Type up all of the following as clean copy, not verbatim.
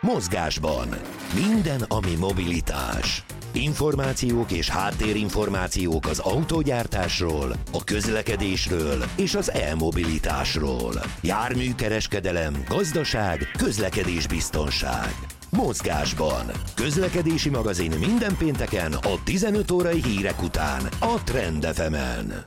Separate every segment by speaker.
Speaker 1: Mozgásban. Minden, ami mobilitás. Információk és háttérinformációk az autógyártásról, a közlekedésről és az e-mobilitásról. Járműkereskedelem, gazdaság, közlekedésbiztonság. Mozgásban. Közlekedési magazin minden pénteken a 15 órai hírek után a Trend FM-en.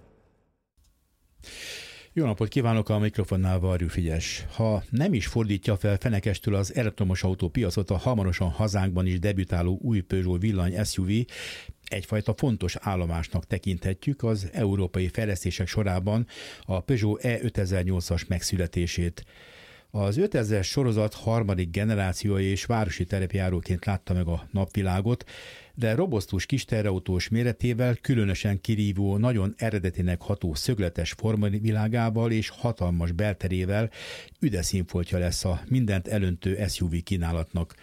Speaker 2: Jó napot kívánok, a mikrofonnál Varjú Frigyes. Ha nem is fordítja fel fenekestől az elektromos autópiacot a hamarosan hazánkban is debütáló új Peugeot villany SUV, egyfajta fontos állomásnak tekinthetjük az európai fejlesztések sorában a Peugeot E5008-as megszületését. Az 5000-es sorozat harmadik generációja és városi terepjáróként látta meg a napvilágot, de robosztus kisterrautós méretével, különösen kirívó, nagyon eredetinek ható szögletes formavilágával és hatalmas belterével üde színfoltja lesz a mindent elöntő SUV kínálatnak.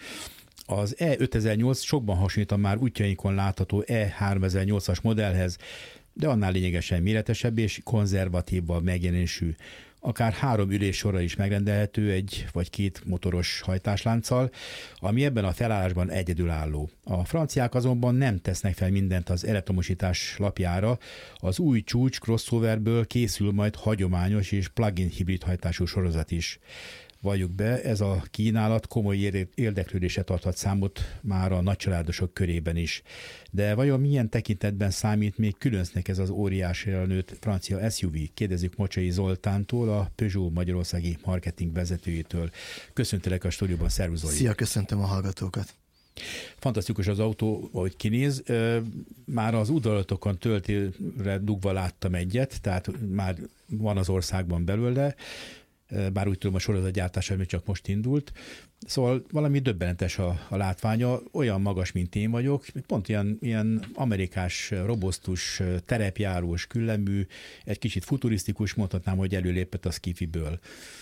Speaker 2: Az E5008 sokban hasonlít a már útjainkon látható E3008-as modellhez, de annál lényegesen méretesebb és konzervatívabb megjelenésű. Akár 3 üléssorra is megrendelhető egy vagy 2 motoros hajtáslánccal, ami ebben a felállásban egyedülálló. A franciák azonban nem tesznek fel mindent az elektromosítás lapjára, az új csúcs crossoverből készül majd hagyományos és plug-in hibrid hajtású sorozat is. Valljuk be, ez a kínálat komoly érdeklődésre tarthat számot már a nagycsaládosok körében is. De vajon milyen tekintetben számít még különcnek ez az óriási elnőtt francia SUV? Kérdezzük Mocsai Zoltántól, a Peugeot magyarországi marketing vezetőjétől. Köszöntelek a stúdióban, szervusz Zoli!
Speaker 3: Szia, köszöntöm a hallgatókat!
Speaker 2: Fantasztikus az autó, ahogy kinéz. Már az útvalatokon töltőre dugva láttam egyet, tehát már van az országban belőle, bár úgy tudom, a sorozatgyártása még csak most indult. Szóval valami döbbenetes a látványa, olyan magas, mint én vagyok, pont ilyen amerikás, robosztus, terepjárós, küllemű, egy kicsit futurisztikus, mondhatnám, hogy előlépett a skifiből.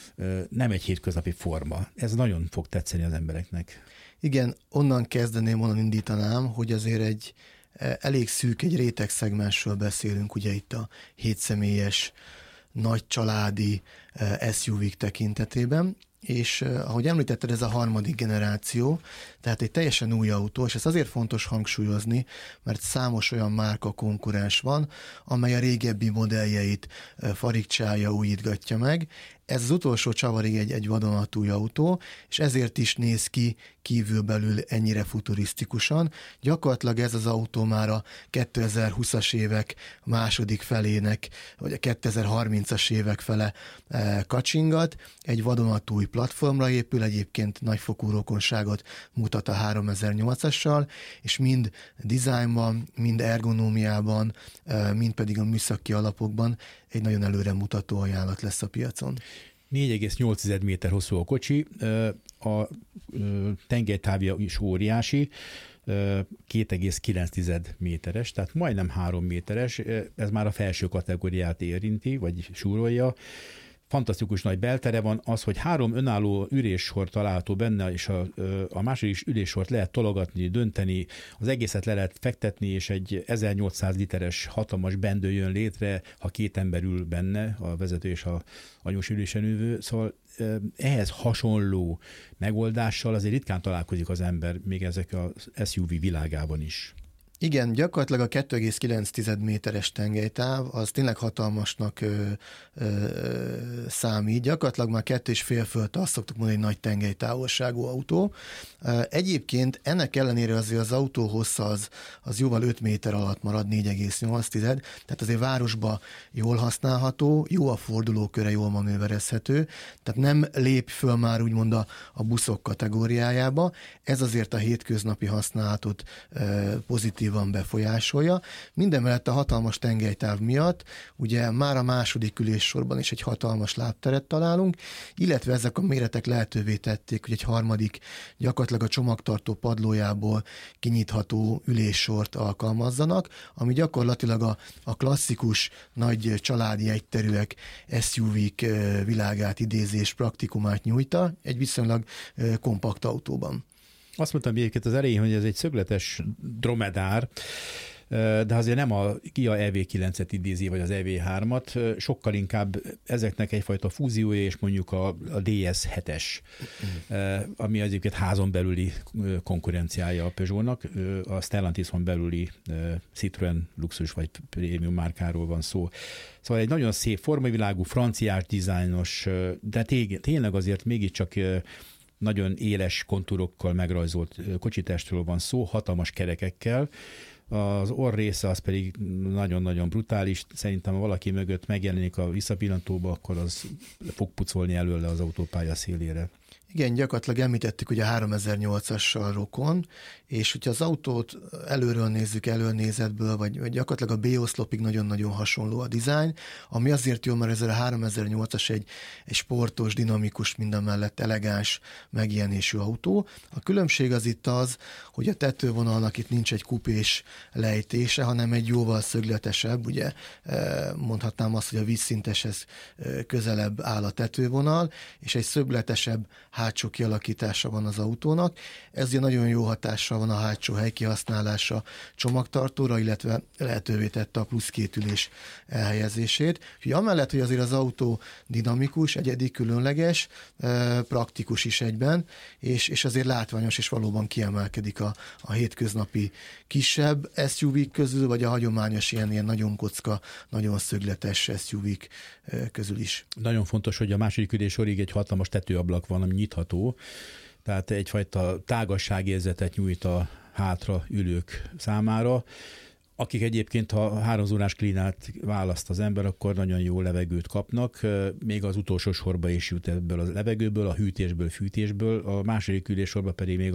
Speaker 2: Nem egy hétköznapi forma. Ez nagyon fog tetszeni az embereknek.
Speaker 3: Igen, onnan indítanám, hogy azért egy elég szűk, egy rétegszegmensről beszélünk, ugye itt a 7 személyes nagy családi SUV-k tekintetében, és ahogy említetted, ez a harmadik generáció, tehát egy teljesen új autó, és ez azért fontos hangsúlyozni, mert számos olyan márka konkurens van, amely a régebbi modelljeit farigcsálja, újítgatja meg. Ez az utolsó csavarig egy vadonatúj autó, és ezért is néz ki kívülbelül ennyire futurisztikusan. Gyakorlatilag ez az autó már a 2020-as évek második felének, vagy a 2030-as évek fele kacsingat. Egy vadonatúj platformra épül, egyébként nagyfokú rokonságot mutat a 3008-assal, és mind dizájnban, mind ergonómiában, mind pedig a műszaki alapokban egy nagyon előremutató ajánlat lesz a piacon.
Speaker 2: 4,8 méter hosszú a kocsi, a tengelytávja is óriási, 2,9 méteres, tehát majdnem 3 méteres, ez már a felső kategóriát érinti, vagy súrolja. Fantasztikus nagy beltere van, az, hogy 3 önálló üléssor található benne, és a második üléssort lehet tologatni, dönteni, az egészet le lehet fektetni, és egy 1800 literes hatalmas bendő jön létre, ha 2 ember ül benne, a vezető és a anyós ülésen ülő. Szóval ehhez hasonló megoldással azért ritkán találkozik az ember, még ezek a SUV világában is.
Speaker 3: Igen, gyakorlatilag a 2,9 méteres tengelytáv az tényleg hatalmasnak számít. Gyakorlatilag már 2,5 fölött azt szoktuk mondani, egy nagy tengelytávolságú autó. Egyébként ennek ellenére azért az autó hossza az jóval 5 méter alatt marad, 4,8, tehát azért városba jól használható, jó a fordulóköre, jól manőverezhető, tehát nem lép föl már úgymond a buszok kategóriájába. Ez azért a hétköznapi használatot pozitívan befolyásolja. Mindemellett a hatalmas tengelytáv miatt ugye már a második üléssorban is egy hatalmas lábteret találunk, illetve ezek a méretek lehetővé tették, hogy egy harmadik, gyakorlatilag a csomagtartó padlójából kinyitható üléssort alkalmazzanak, ami gyakorlatilag a klasszikus nagy családi egyterűek SUV-k világát idézés praktikumát nyújta egy viszonylag kompakt autóban.
Speaker 2: Azt mondtam egyébként az elején, hogy ez egy szögletes dromedár, de azért nem a Kia EV9-et idézi, vagy az EV3-at, sokkal inkább ezeknek egyfajta fúziója, és mondjuk a DS7-es, ami egyébként házon belüli konkurenciája a Peugeotnak, a Stellantison belüli Citroën luxus vagy prémium márkáról van szó. Szóval egy nagyon szép formavilágú, franciás dizájnos, de tényleg azért mégiscsak nagyon éles kontúrokkal megrajzolt kocsitestről van szó, hatalmas kerekekkel. Az orr része az pedig nagyon-nagyon brutális. Szerintem, ha valaki mögött megjelenik a visszapillantóba, akkor az fog pucolni előle az autópálya szélére.
Speaker 3: Igen, gyakorlatilag említettük, hogy a 3008-assal rokon, és hogyha az autót előről nézzük, előnézetből, vagy gyakorlatilag a B-oszlopig nagyon-nagyon hasonló a dizájn, ami azért jó, mert ez a 3008-as egy sportos, dinamikus, mindamellett elegáns megjelenésű autó. A különbség az itt az, hogy a tetővonalnak itt nincs egy kupés lejtése, hanem egy jóval szögletesebb, ugye mondhatnám azt, hogy a vízszinteshez közelebb áll a tetővonal, és egy szögletesebb hátsó kialakítása van az autónak. Ez nagyon jó hatással van a hátsó helykihasználása csomagtartóra, illetve lehetővé tette a plusz két ülés elhelyezését. Úgyhogy amellett, hogy azért az autó dinamikus, egyedi, különleges, praktikus is egyben, és azért látványos, és valóban kiemelkedik a hétköznapi kisebb SUV-k közül, vagy a hagyományos ilyen nagyon kocka, nagyon szögletes SUV-k közül is.
Speaker 2: Nagyon fontos, hogy a második ülésorig egy hatalmas tetőablak van, ami nyitható, tehát egyfajta tágasságérzetet nyújt a hátra ülők számára, akik egyébként, ha 3 zónás klímát választ az ember, akkor nagyon jó levegőt kapnak, még az utolsó sorba is jut ebből a levegőből, a hűtésből, fűtésből, a második üléssorba pedig még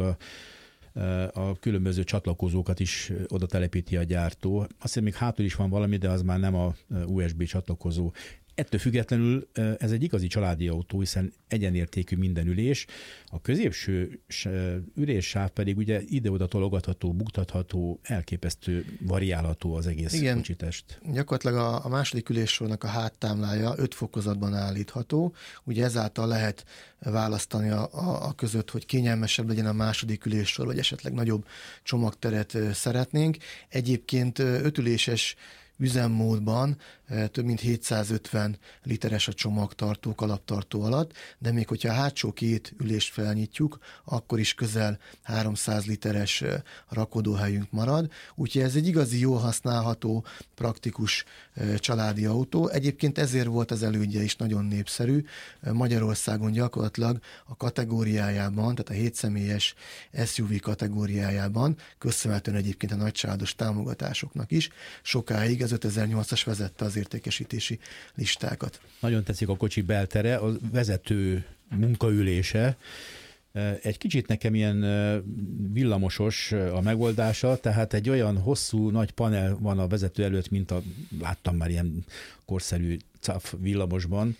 Speaker 2: a különböző csatlakozókat is oda telepíti a gyártó. Azt hiszem, még hátul is van valami, de az már nem a USB csatlakozó. Ettől függetlenül ez egy igazi családi autó, hiszen egyenértékű minden ülés. A középső üléssáv pedig ugye ide-oda tologatható, buktatható, elképesztő variálható az egész kocsitest.
Speaker 3: Gyakorlatilag a második üléssornak a háttámlája 5 fokozatban állítható. Ugye ezáltal lehet választani a között, hogy kényelmesebb legyen a második üléssor, vagy esetleg nagyobb csomagteret szeretnénk. Egyébként 5 üléses üzemmódban több mint 750 literes a csomagtartó, kalaptartó alatt, de még hogyha a hátsó két ülést felnyitjuk, akkor is közel 300 literes rakodóhelyünk marad. Úgyhogy ez egy igazi, jól használható, praktikus családi autó. Egyébként ezért volt az elődje is nagyon népszerű. Magyarországon gyakorlatilag a kategóriájában, tehát a 7 személyes SUV kategóriájában, köszönhetően egyébként a nagycsaládos támogatásoknak is, sokáig az 5008-as vezette az értékesítési listákat.
Speaker 2: Nagyon tetszik a kocsi beltere, a vezető munkaülése. Egy kicsit nekem ilyen villamosos a megoldása, tehát egy olyan hosszú, nagy panel van a vezető előtt, mint láttam már ilyen korszerű CAF villamosban.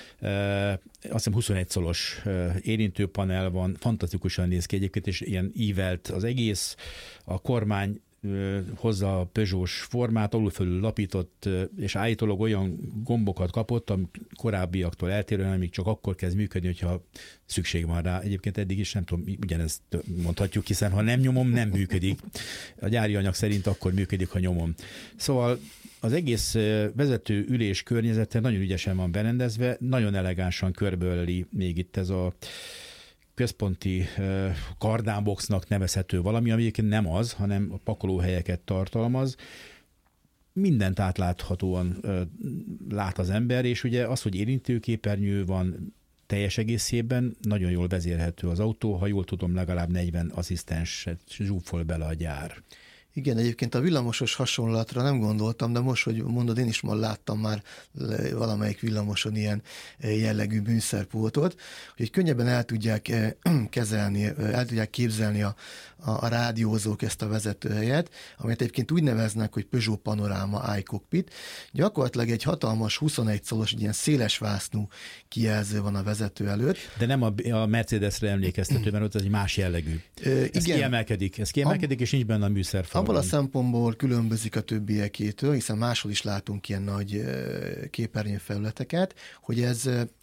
Speaker 2: Azt hiszem 21 szolos érintőpanel van, fantasztikusan néz ki egyébként, és ilyen ívelt az egész, a kormány hozza a Peugeot-s formát, alulfölül lapított, és állítólag olyan gombokat kapott, a korábbiaktól eltérően, amíg csak akkor kezd működni, hogyha szükség van rá. Egyébként eddig is nem tudom, ugyanezt mondhatjuk, hiszen ha nem nyomom, nem működik. A gyári anyag szerint akkor működik, ha nyomom. Szóval az egész vezető ülés környezete nagyon ügyesen van berendezve, nagyon elegánsan körbeöleli még itt ez a központi kardánboxnak nevezhető valami, ami egyébként nem az, hanem a pakolóhelyeket tartalmaz. Mindent átláthatóan lát az ember, és ugye az, hogy érintőképernyő van teljes egészében, nagyon jól vezérhető az autó, ha jól tudom, legalább 40 asszisztenset zsúfol bele a gyár.
Speaker 3: Igen, egyébként a villamosos hasonlatra nem gondoltam, de most, hogy mondod, én is ma láttam már valamelyik villamoson ilyen jellegű műszerpultot, hogy könnyebben el tudják kezelni, el tudják képzelni a rádiózók ezt a vezetőhelyet, amit egyébként úgy neveznek, hogy Peugeot Panorama iCockpit. Gyakorlatilag egy hatalmas 21 szolos, ilyen széles vásznú kijelző van a vezető előtt.
Speaker 2: De nem a Mercedesre emlékeztető, mert ott ez egy más jellegű. Ez kiemelkedik, és nincs benne a műszerfal.
Speaker 3: Abban a szempontból különbözik a többiekétől, hiszen máshol is látunk ilyen nagy képernyőfelületeket, hogy ez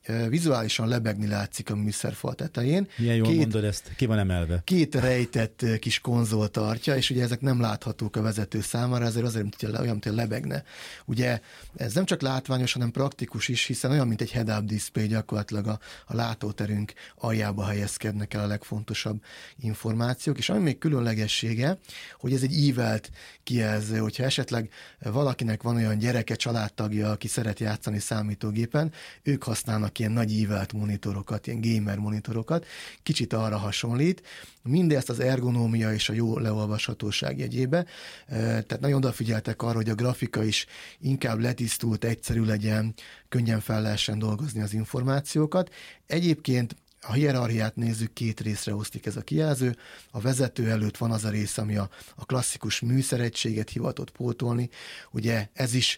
Speaker 3: vizuálisan lebegni látszik a műszerfal tetején.
Speaker 2: Milyen jól mondod ezt, ki van emelve?
Speaker 3: Két rejtett kis konzol tartja, és ugye ezek nem láthatók a vezető számára, azért olyan, mint hogy lebegne. Ugye ez nem csak látványos, hanem praktikus is, hiszen olyan, mint egy head-up display, gyakorlatilag a látóterünk aljába helyezkednek el a legfontosabb információk, és ami még különlegessége, hogy ez egy ívelt kijelző, hogyha esetleg valakinek van olyan gyereke, családtagja, aki szeret játszani számítógépen, ők használnak ilyen nagy ívelt monitorokat, ilyen gamer monitorokat, kicsit arra hasonlít, mindezt az ergonómia és a jó leolvashatóság jegyébe, tehát nagyon odafigyeltek arra, hogy a grafika is inkább letisztult, egyszerű legyen, könnyen fel lehessen dolgozni az információkat. Egyébként a hierarchiát nézzük, két részre osztik ez a kijelző. A vezető előtt van az a rész, ami a klasszikus műszeregységet hivatott pótolni. Ugye ez is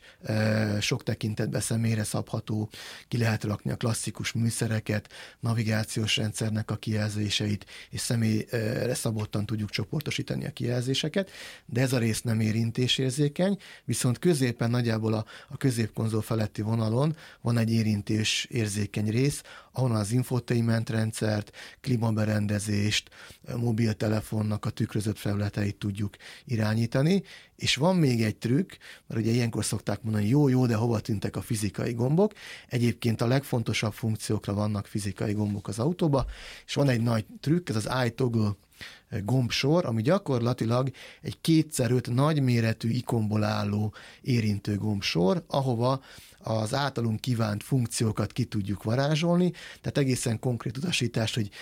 Speaker 3: sok tekintetben személyre szabható, ki lehet rakni a klasszikus műszereket, navigációs rendszernek a kijelzéseit, és személyre szabottan tudjuk csoportosítani a kijelzéseket, de ez a rész nem érintésérzékeny, viszont középen nagyjából a középkonzol feletti vonalon van egy érintésérzékeny rész, ahonnan az infotainment rendszert, klímaberendezést, mobiltelefonnak a tükrözött felületeit tudjuk irányítani, és van még egy trükk, mert ugye ilyenkor szokták mondani, jó, de hova tűntek a fizikai gombok? Egyébként a legfontosabb funkciókra vannak fizikai gombok az autóba, és van egy nagy trükk, ez az iToggle gombsor, ami gyakorlatilag egy 2x5 nagyméretű ikonból álló érintő gombsor, ahova az általunk kívánt funkciókat ki tudjuk varázsolni, tehát egészen konkrét utasítást, hogy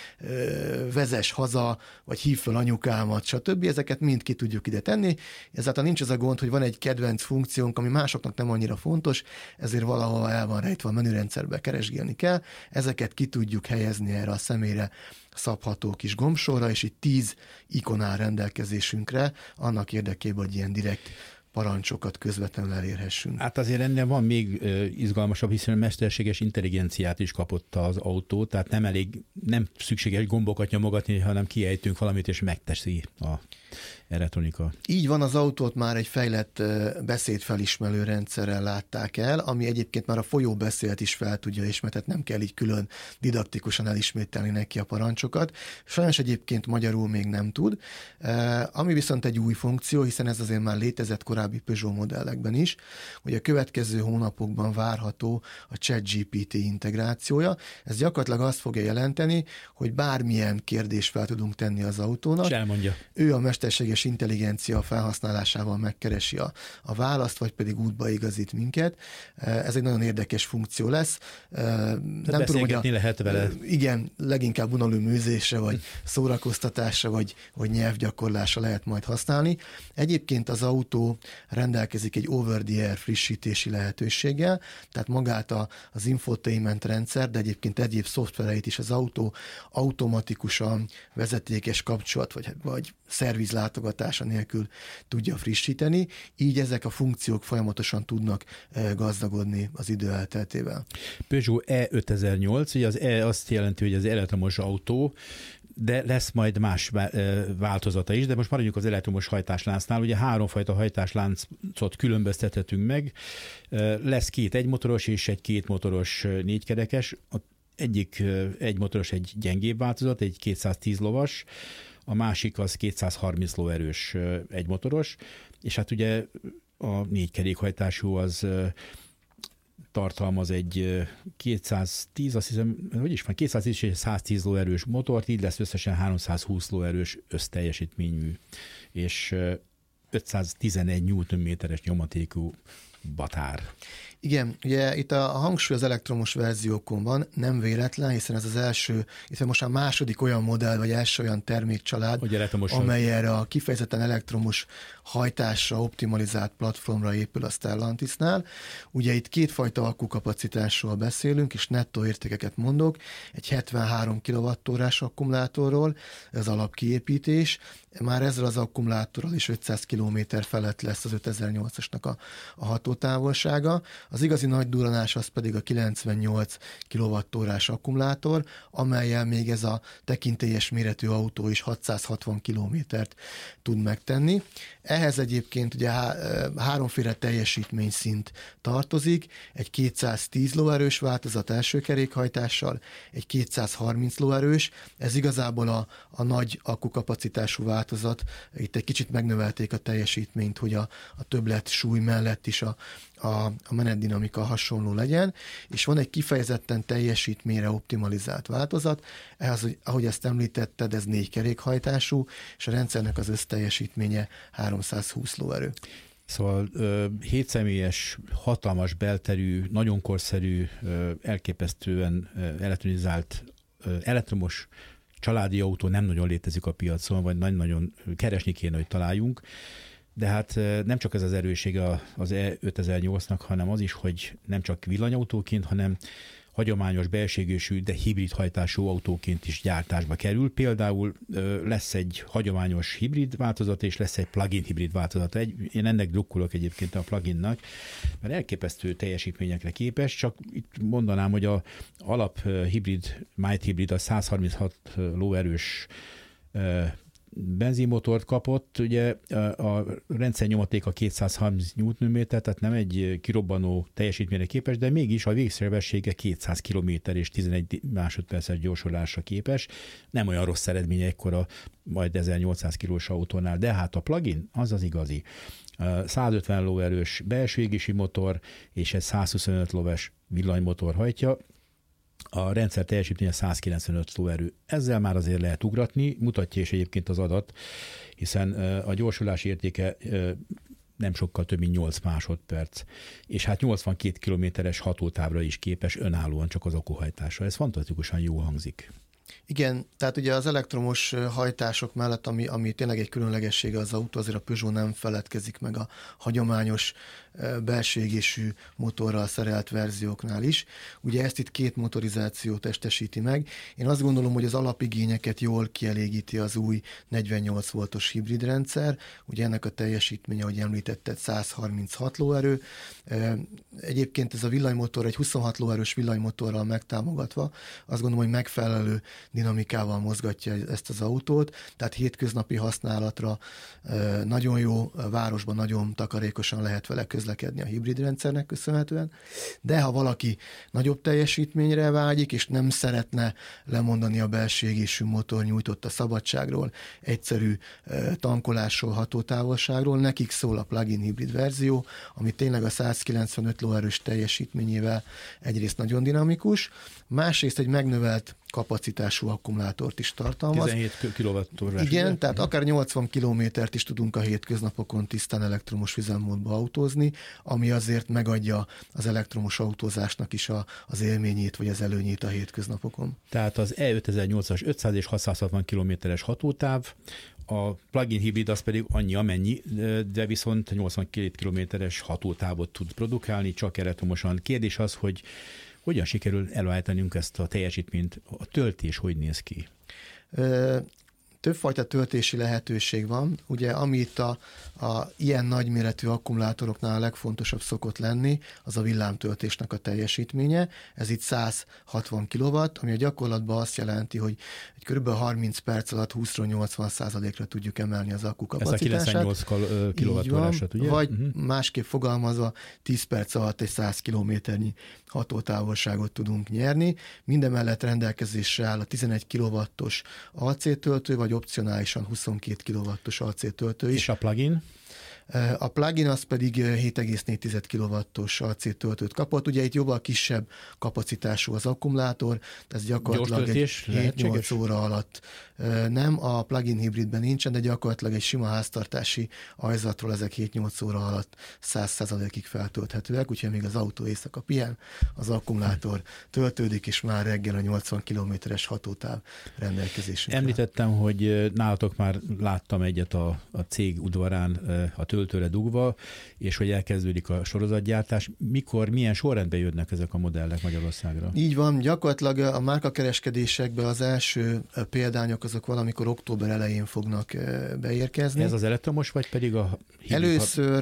Speaker 3: vezess haza, vagy hív fel anyukámat, stb. Ezeket mind ki tudjuk ide tenni. Ezáltal nincs az a gond, hogy van egy kedvenc funkciónk, ami másoknak nem annyira fontos, ezért valahol el van rejtve a menürendszerbe, keresgélni kell. Ezeket ki tudjuk helyezni erre a személyre szabható kis gombsorra, és itt 10 ikon áll rendelkezésünkre, annak érdekében, hogy ilyen direkt parancsokat közvetlenül elérhessünk.
Speaker 2: Hát azért ennél van még izgalmasabb, hiszen mesterséges intelligenciát is kapott az autó, tehát nem szükséges gombokat nyomogatni, hanem kiejtünk valamit, és megteszi a elektronika.
Speaker 3: Így van, az autót már egy fejlett beszédfelismerő rendszerrel látták el, ami egyébként már a folyóbeszélt is fel tudja ismerni, tehát nem kell így külön didaktikusan elismételni neki a parancsokat. Sajnos egyébként magyarul még nem tud, ami viszont egy új funkció, hiszen ez azért már létezett korábbi Peugeot modellekben is, hogy a következő hónapokban várható a ChatGPT integrációja. Ez gyakorlatilag azt fogja jelenteni, hogy bármilyen kérdést fel tudunk tenni az autónak.
Speaker 2: És elmondja.
Speaker 3: Ő a mesterséges intelligencia felhasználásával megkeresi a választ, vagy pedig útba igazít minket. Ez egy nagyon érdekes funkció lesz.
Speaker 2: Nem tudom, hogy lehet vele.
Speaker 3: Igen, leginkább unaloműzésre, vagy szórakoztatásra, vagy nyelvgyakorlásra lehet majd használni. Egyébként az autó rendelkezik egy over-the-air frissítési lehetőséggel, tehát magát az infotainment rendszer, de egyébként egyéb szoftvereit is az autó automatikusan vezetékes kapcsolat, vagy szervizlátogatása nélkül tudja frissíteni, így ezek a funkciók folyamatosan tudnak gazdagodni az idő elteltével.
Speaker 2: Peugeot E5008, ugye az E azt jelenti, hogy az elektromos autó, de lesz majd más változata is, de most maradjunk az elektromos hajtásláncnál. Ugye 3 fajta hajtásláncot különböztethetünk meg. Lesz 2 egymotoros és egy 2 motoros 4-kerekes. Egyik egymotoros egy gyengébb változat, egy 210 lovas, a másik az 230 lóerős egymotoros, és hát ugye a 4 kerékhajtású az tartalmaz egy 210, azt hiszem, hogy is van, 210 és 110 lóerős motort, így lesz összesen 320 lóerős összteljesítményű, és 511 Nm-es nyomatékú batár.
Speaker 3: Igen, ugye itt a hangsúly az elektromos verziókon van, nem véletlen, hiszen ez az első, itt most már második olyan modell, vagy első olyan termékcsalád, amely erre a kifejezetten elektromos hajtásra, optimalizált platformra épül a Stellantisnál. Ugye itt 2 fajta akkukapacitásról beszélünk, és nettó értékeket mondok, egy 73 kWh-s akkumulátorról, ez alapkiépítés, már ezzel az akkumulátorral is 500 km felett lesz az 5008-asnak a hatótávolsága. Az igazi nagy durranás az pedig a 98 kWh-s akkumulátor, amellyel még ez a tekintélyes méretű autó is 660 kilométert tud megtenni. Ehhez egyébként ugye háromféle teljesítményszint tartozik, egy 210 lóerős változat első kerékhajtással, egy 230 lóerős, ez igazából a nagy akkukapacitású változat, itt egy kicsit megnövelték a teljesítményt, hogy a többlet súly mellett is a menetdinamika hasonló legyen, és van egy kifejezetten teljesítményre optimalizált változat, ehhez, ahogy ezt említetted, ez 4 kerékhajtású, és a rendszernek az összteljesítménye 320 lóerő.
Speaker 2: Szóval 7 személyes, hatalmas belterű, nagyon korszerű, elképesztően elektronizált, elektromos családi autó nem nagyon létezik a piacon, vagy nagyon keresni kéne, hogy találjunk. De hát nem csak ez az erőssége az E5008-nak, hanem az is, hogy nem csak villanyautóként, hanem hagyományos belségősű, de hibrid hajtású autóként is gyártásba kerül. Például lesz egy hagyományos hibrid változat, és lesz egy plug-in hibrid változat. Én ennek drukkolok egyébként a plug-innak, mert elképesztő teljesítményekre képes, csak itt mondanám, hogy az alap hibrid, mild hibrid a 136 lóerős benzinmotort kapott, ugye a rendszernyomatéka 230 Nm, tehát nem egy kirobbanó teljesítményre képes, de mégis a végszervessége 200 km és 11 másodperces gyorsulásra képes. Nem olyan rossz eredménye ekkora majd 1800 kilós autónál, de hát a plug-in az az igazi. 150 lóerős belső égési motor és egy 125 lóves villanymotor hajtja. A rendszer teljesítménye 195 lóerő. Ezzel már azért lehet ugratni, mutatja is egyébként az adat, hiszen a gyorsulási értéke nem sokkal több mint 8 másodperc, és hát 82 kilométeres hatótávra is képes önállóan csak az akkuhajtása. Ez fantasztikusan jó hangzik.
Speaker 3: Igen, tehát ugye az elektromos hajtások mellett, ami tényleg egy különlegessége az autó, azért a Peugeot nem feledkezik meg a hagyományos belső égésű motorral szerelt verzióknál is. Ugye ezt itt 2 motorizáció testesíti meg. Én azt gondolom, hogy az alapigényeket jól kielégíti az új 48 voltos hibrid rendszer. Ugye ennek a teljesítménye, ahogy említetted, 136 lóerő. Egyébként ez a villanymotor egy 26 lóerős villanymotorral megtámogatva, azt gondolom, hogy megfelelő dinamikával mozgatja ezt az autót, tehát hétköznapi használatra nagyon jó, városban nagyon takarékosan lehet vele közlekedni a hibrid rendszernek köszönhetően, de ha valaki nagyobb teljesítményre vágyik, és nem szeretne lemondani a belső égésű motor nyújtotta szabadságról, egyszerű tankolásról, hatótávolságról, nekik szól a plug-in hibrid verzió, ami tényleg a 195 lóerős teljesítményével egyrészt nagyon dinamikus, másrészt egy megnövelt kapacitású akkumulátort is tartalmaz.
Speaker 2: 17 kWh.
Speaker 3: Igen, tehát akár 80 kilométert is tudunk a hétköznapokon tisztán elektromos üzemmódba autózni, ami azért megadja az elektromos autózásnak is az élményét, vagy az előnyét a hétköznapokon.
Speaker 2: Tehát az E5008-as 500 és 660 kilométeres hatótáv, a plug-in hibrid az pedig annyi amennyi, de viszont 82 kilométeres hatótávot tud produkálni, csak elektromosan. Kérdés az, hogy hogyan sikerül előállítanunk ezt a teljesítményt? A töltés hogy néz ki?
Speaker 3: Többfajta töltési lehetőség van. Ugye, ami itt a ilyen nagyméretű akkumulátoroknál a legfontosabb szokott lenni, az a villámtöltésnek a teljesítménye. Ez itt 160 kW, ami a gyakorlatban azt jelenti, hogy kb. 30 perc alatt 20-ról 80%-ra tudjuk emelni az akku kapacitását.
Speaker 2: Ez a 98 kWh-át, ugye?
Speaker 3: Vagy másképp fogalmazva 10 perc alatt egy 100 kilométernyi hatótávolságot tudunk nyerni. Mindemellett rendelkezésre áll a 11 kW-os AC töltő, vagy opcionálisan 22 kW-os AC töltő is.
Speaker 2: És a plugin?
Speaker 3: A plugin az pedig 7,4 kW-os AC töltőt kapott. Ugye itt jóval kisebb kapacitású az akkumulátor, ez gyakorlatilag 7-8 óra alatt nem, a plugin hibridben nincsen, de gyakorlatilag egy sima háztartási ajzatról ezek 7-8 óra alatt 100%-ig feltölthetőek, úgyhogy még az autó éjszaka pihen, az akkumulátor töltődik, és már reggel a 80 km-es hatótáv rendelkezésünkre.
Speaker 2: Említettem, hogy nálatok már láttam egyet a cég udvarán, a töltőre dugva, és hogy elkezdődik a sorozatgyártás. Mikor, milyen sorrendben jönnek ezek a modellek Magyarországra?
Speaker 3: Így van, gyakorlatilag a márkakereskedésekben az első példányok azok valamikor október elején fognak beérkezni.
Speaker 2: Ez az elektromos, vagy pedig a hibrid?
Speaker 3: Először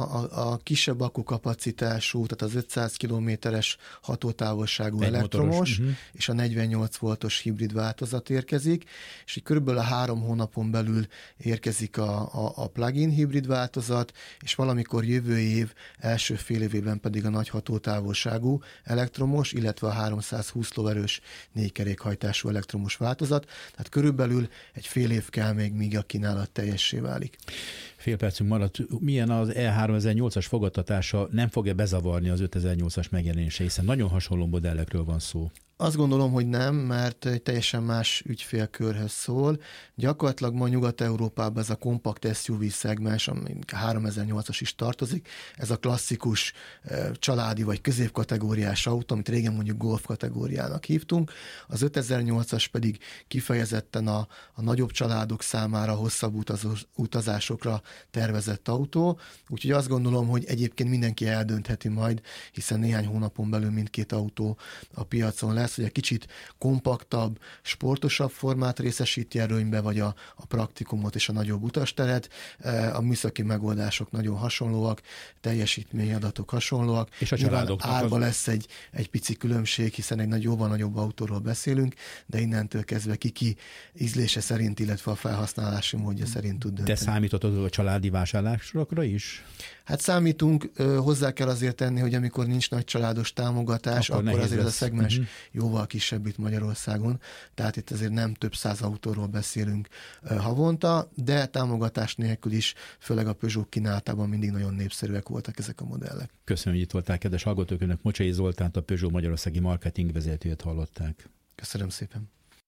Speaker 3: a kisebb akkukapacitású, tehát az 500 kilométeres hatótávolságú elektromos, és a 48 voltos hibrid változat érkezik, és így körülbelül a 3 hónapon belül érkezik a plug-in hibrid változat, és valamikor jövő év első fél évében pedig a nagy hatótávolságú elektromos, illetve a 320 lóerős 4 kerékhajtású elektromos változat. Tehát körülbelül egy fél év kell még, míg a kínálat teljessé válik.
Speaker 2: Fél percünk maradt. Milyen az E3008-as fogadtatása, nem fog-e bezavarni az 5008-as megjelenése, hiszen nagyon hasonló modellekről van szó?
Speaker 3: Azt gondolom, hogy nem, mert egy teljesen más ügyfélkörhöz szól. Gyakorlatilag ma Nyugat-Európában ez a kompakt SUV szegmens, ami 3008-as is tartozik, ez a klasszikus családi vagy középkategóriás autó, amit régen mondjuk Golf kategóriának hívtunk. Az 5008-as pedig kifejezetten a nagyobb családok számára hosszabb utazásokra tervezett autó. Úgyhogy azt gondolom, hogy egyébként mindenki eldöntheti majd, hiszen néhány hónapon belül mindkét autó a piacon lesz, hogy egy kicsit kompaktabb, sportosabb formát részesíti előnybe, vagy a praktikumot és a nagyobb utasteret. A műszaki megoldások nagyon hasonlóak, teljesítményadatok hasonlóak. És a családoknak árba lesz egy pici különbség, hiszen egy jóval nagyobb autóról beszélünk, de innentől kezdve ki ízlése szerint, illetve a felhasználási módja szerint tud dönteni.
Speaker 2: Te számítottad a családi vásárlásokra is?
Speaker 3: Hát számítunk, hozzá kell azért tenni, hogy amikor nincs nagy családos támogatás, akkor azért a szegmens jóval kisebb itt Magyarországon, tehát itt azért nem több száz autóról beszélünk havonta, de támogatás nélkül is, főleg a Peugeot kínálatában mindig nagyon népszerűek voltak ezek a modellek.
Speaker 2: Köszönöm, hogy itt voltál, kedves hallgatók, önök Mocsai Zoltánt, a Peugeot magyarországi marketing vezetőjét hallották.
Speaker 3: Köszönöm szépen.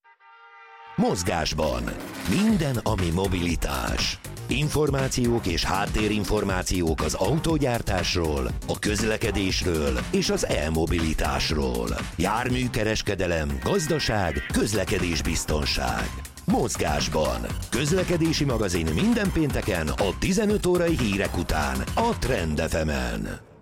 Speaker 1: Mozgásban minden, ami mobilitás. Információk és háttérinformációk az autógyártásról, a közlekedésről és az e-mobilitásról. Járműkereskedelem, gazdaság, közlekedésbiztonság. Mozgásban. Közlekedési magazin minden pénteken a 15 órai hírek után a Trend FM-en.